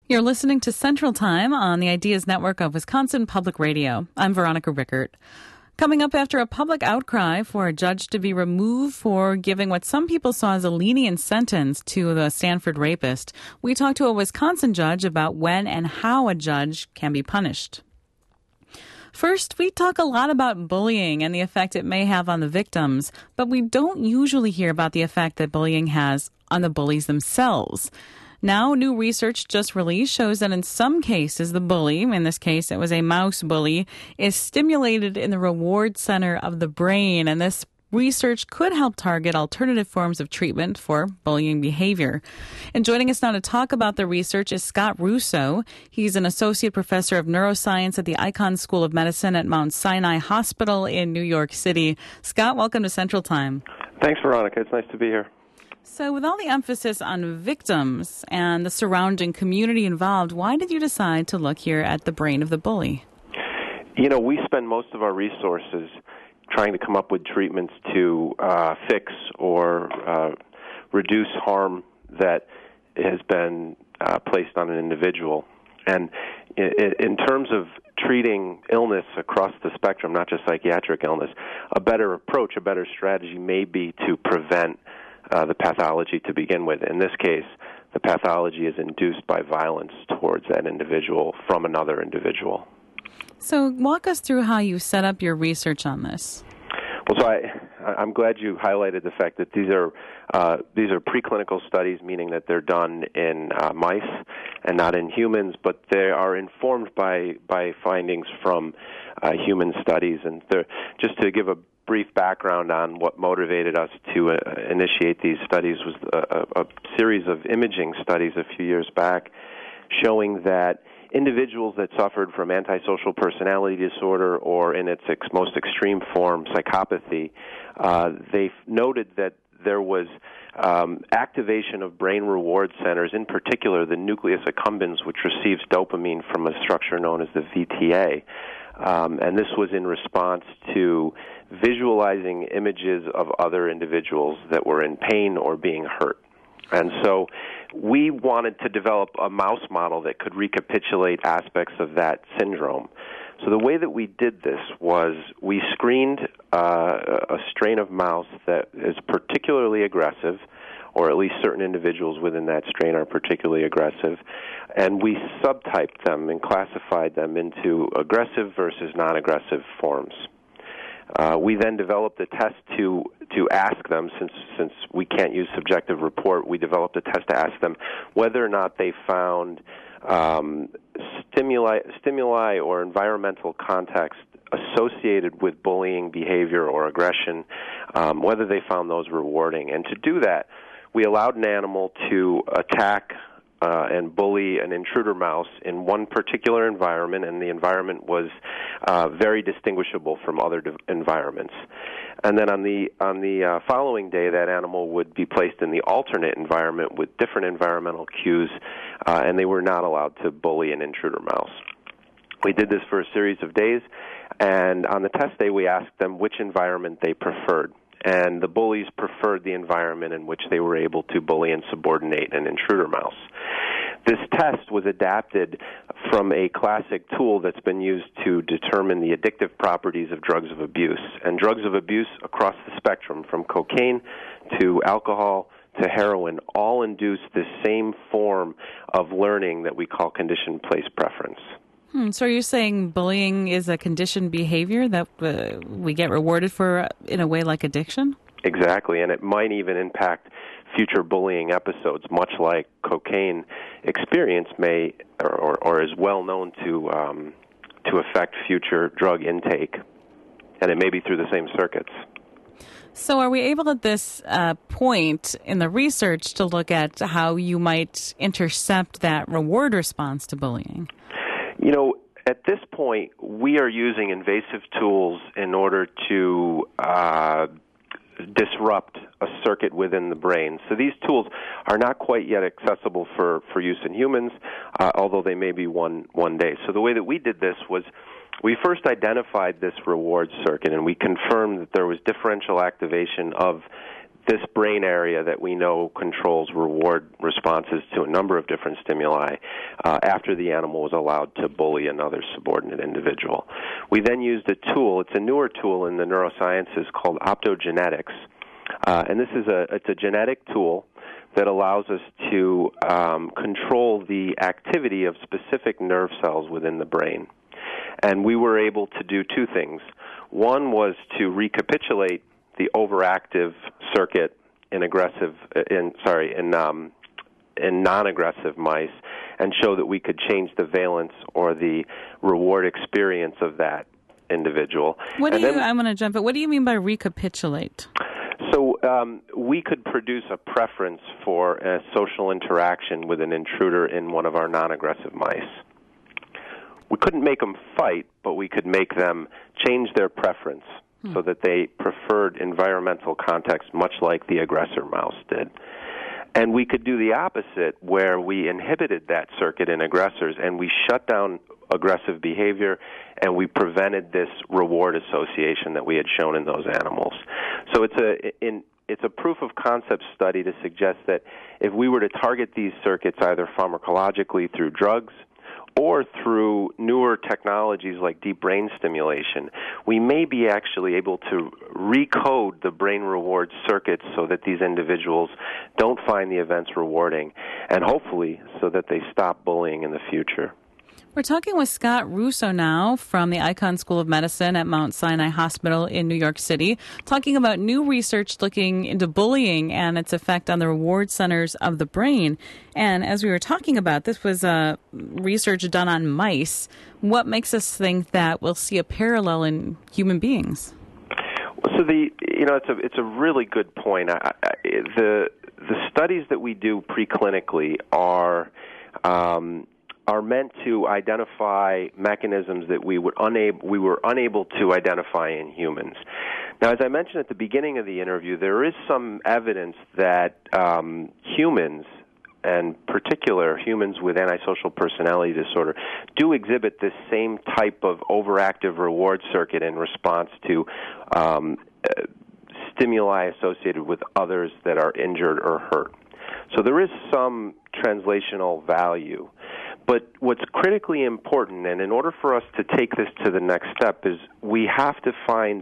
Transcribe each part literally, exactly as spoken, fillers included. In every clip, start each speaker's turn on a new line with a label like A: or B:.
A: You're listening to Central Time on the Ideas Network of Wisconsin Public Radio. I'm Veronica Rickert. Coming up after a public outcry for a judge to be removed for giving what some people saw as a lenient sentence to the Stanford rapist, we talk to a Wisconsin judge about when and how a judge can be punished. First, we talk a lot about bullying and the effect it may have on the victims, but we don't usually hear about the effect that bullying has on the bullies themselves. Now, new research just released shows that in some cases, the bully, in this case it was a mouse bully, is stimulated in the reward center of the brain, and this research could help target alternative forms of treatment for bullying behavior. And joining us now to talk about the research is Scott Russo. He's an associate professor of neuroscience at the Icahn School of Medicine at Mount Sinai Hospital in New York City. Scott, welcome to Central Time.
B: Thanks, Veronica. It's nice to be here.
A: So with all the emphasis on victims and the surrounding community involved, why did you decide to look here at the brain of the bully?
B: You know, we spend most of our resources trying to come up with treatments to uh, fix or uh, reduce harm that has been uh, placed on an individual. And in, in terms of treating illness across the spectrum, not just psychiatric illness, a better approach, a better strategy may be to prevent Uh, the pathology to begin with. In this case, the pathology is induced by violence towards that individual from another individual.
A: So walk us through how you set up your research on this.
B: Well, so I, I'm glad you highlighted the fact that these are uh, these are preclinical studies, meaning that they're done in uh, mice and not in humans, but they are informed by by findings from uh, human studies. And just to give a brief background on what motivated us to uh, initiate these studies was a, a series of imaging studies a few years back showing that individuals that suffered from antisocial personality disorder or in its ex- most extreme form, psychopathy, uh, they noted that there was um, activation of brain reward centers, in particular the nucleus accumbens, which receives dopamine from a structure known as the V T A. Um, and this was in response to visualizing images of other individuals that were in pain or being hurt. And so we wanted to develop a mouse model that could recapitulate aspects of that syndrome. So the way that we did this was we screened uh, a strain of mouse that is particularly aggressive, or at least certain individuals within that strain are particularly aggressive, and we subtyped them and classified them into aggressive versus non-aggressive forms. Uh, we then developed a test to to ask them, since since we can't use subjective report, we developed a test to ask them whether or not they found um, stimuli, stimuli or environmental context associated with bullying behavior or aggression, um, whether they found those rewarding. And to do that, we allowed an animal to attack uh, and bully an intruder mouse in one particular environment, and the environment was uh, very distinguishable from other de- environments. And then on the on the uh, following day, that animal would be placed in the alternate environment with different environmental cues, uh, and they were not allowed to bully an intruder mouse. We did this for a series of days, and on the test day, we asked them which environment they preferred. And the bullies preferred the environment in which they were able to bully and subordinate an intruder mouse. This test was adapted from a classic tool that's been used to determine the addictive properties of drugs of abuse. And drugs of abuse across the spectrum, from cocaine to alcohol to heroin, all induce this same form of learning that we call conditioned place preference.
A: Hmm, so are you saying bullying is a conditioned behavior that uh, we get rewarded for in a way like addiction?
B: Exactly, and it might even impact future bullying episodes, much like cocaine experience may or, or, or is well known to um, to affect future drug intake, and it may be through the same circuits.
A: So are we able at this uh, point in the research to look at how you might intercept that reward response to bullying?
B: You know, at this point, we are using invasive tools in order to uh, disrupt a circuit within the brain. So these tools are not quite yet accessible for, for use in humans, uh, although they may be one, one day. So the way that we did this was we first identified this reward circuit, and we confirmed that there was differential activation of this brain area that we know controls reward responses to a number of different stimuli uh, after the animal was allowed to bully another subordinate individual. We then used a tool. It's a newer tool in the neurosciences called optogenetics, uh, and this is a it's a genetic tool that allows us to um, control the activity of specific nerve cells within the brain. And we were able to do two things. One was to recapitulate the overactive circuit in aggressive, in sorry, in um, in non-aggressive mice, and show that we could change the valence or the reward experience of that individual.
A: What do
B: and
A: you?
B: then,
A: I'm going to jump in. What do you mean by recapitulate?
B: So um, we could produce a preference for a social interaction with an intruder in one of our non-aggressive mice. We couldn't make them fight, but we could make them change their preference hmm. so that they preferred environmental context much like the aggressor mouse did. And we could do the opposite, where we inhibited that circuit in aggressors and we shut down aggressive behavior and we prevented this reward association that we had shown in those animals. So it's a in it's a proof of concept study to suggest that if we were to target these circuits either pharmacologically through drugs or through newer technologies like deep brain stimulation, we may be actually able to recode the brain reward circuits so that these individuals don't find the events rewarding, and hopefully so that they stop bullying in the future.
A: We're talking with Scott Russo now from the Icahn School of Medicine at Mount Sinai Hospital in New York City, talking about new research looking into bullying and its effect on the reward centers of the brain. And as we were talking about, this was uh, research done on mice. What makes us think that we'll see a parallel in human beings?
B: So the you know it's a it's a really good point. I, I, the the studies that we do preclinically are. Um, are meant to identify mechanisms that we were unable we were unable to identify in humans. Now, as I mentioned at the beginning of the interview, there is some evidence that um, humans, and particular humans with antisocial personality disorder, do exhibit this same type of overactive reward circuit in response to um, uh, stimuli associated with others that are injured or hurt. So there is some translational value. But what's critically important, and in order for us to take this to the next step, is we have to find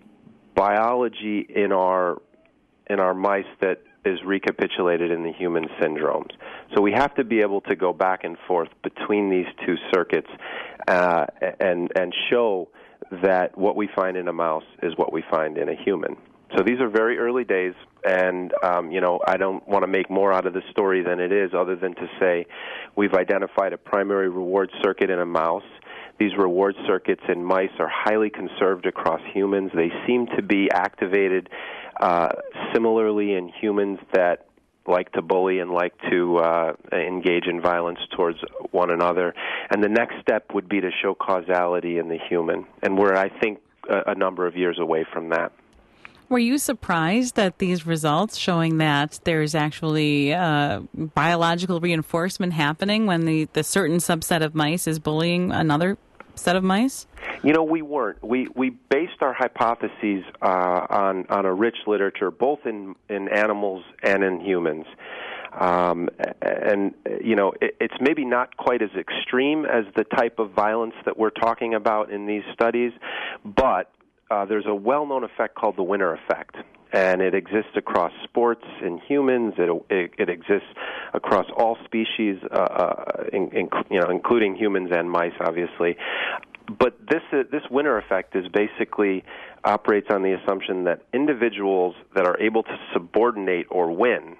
B: biology in our in our mice that is recapitulated in the human syndromes. So we have to be able to go back and forth between these two circuits uh, and and show that what we find in a mouse is what we find in a human. So these are very early days, and um, you know I don't want to make more out of the story than it is, other than to say we've identified a primary reward circuit in a mouse. These reward circuits in mice are highly conserved across humans. They seem to be activated uh, similarly in humans that like to bully and like to uh, engage in violence towards one another. And the next step would be to show causality in the human, and we're, I think, a, a number of years away from that.
A: Were you surprised at these results showing that there's actually uh, biological reinforcement happening when the, the certain subset of mice is bullying another set of mice?
B: You know, we weren't. We we based our hypotheses uh, on on a rich literature, both in, in animals and in humans. Um, and, you know, it, it's maybe not quite as extreme as the type of violence that we're talking about in these studies, but Uh, there's a well-known effect called the winner effect, and it exists across sports in humans. It it, it exists across all species, uh, uh, in, in, you know, including humans and mice, obviously. But this uh, this winner effect is basically operates on the assumption that individuals that are able to subordinate or win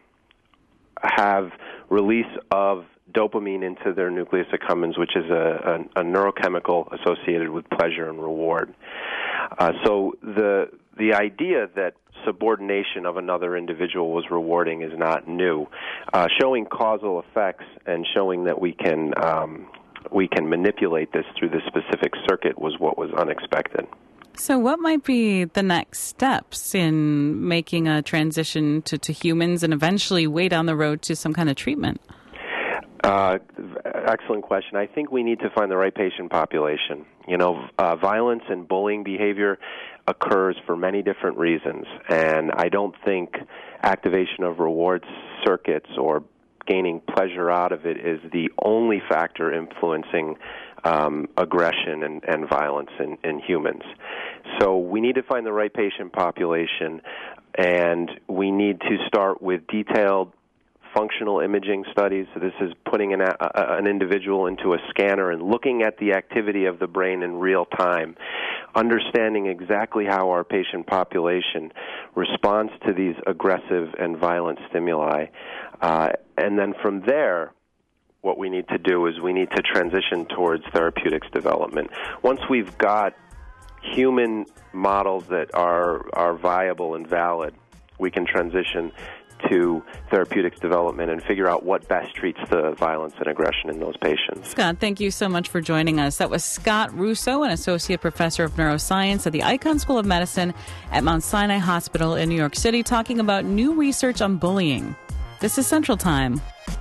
B: have release of dopamine into their nucleus accumbens, which is a, a, a neurochemical associated with pleasure and reward. Uh, so the the idea that subordination of another individual was rewarding is not new. Uh, showing causal effects and showing that we can um, we can manipulate this through the specific circuit was what was unexpected.
A: So what might be the next steps in making a transition to, to humans and eventually way down the road to some kind of treatment?
B: Uh, excellent question. I think we need to find the right patient population. You know, uh, violence and bullying behavior occurs for many different reasons, and I don't think activation of reward circuits or gaining pleasure out of it is the only factor influencing um, aggression and, and violence in, in humans. So we need to find the right patient population, and we need to start with detailed functional imaging studies. So this is putting an, a, an individual into a scanner and looking at the activity of the brain in real time, understanding exactly how our patient population responds to these aggressive and violent stimuli. Uh, and then from there, what we need to do is we need to transition towards therapeutics development. Once we've got human models that are, are viable and valid, we can transition to therapeutics development and figure out what best treats the violence and aggression in those patients.
A: Scott, thank you so much for joining us. That was Scott Russo, an associate professor of neuroscience at the Icahn School of Medicine at Mount Sinai Hospital in New York City, talking about new research on bullying. This is Central Time.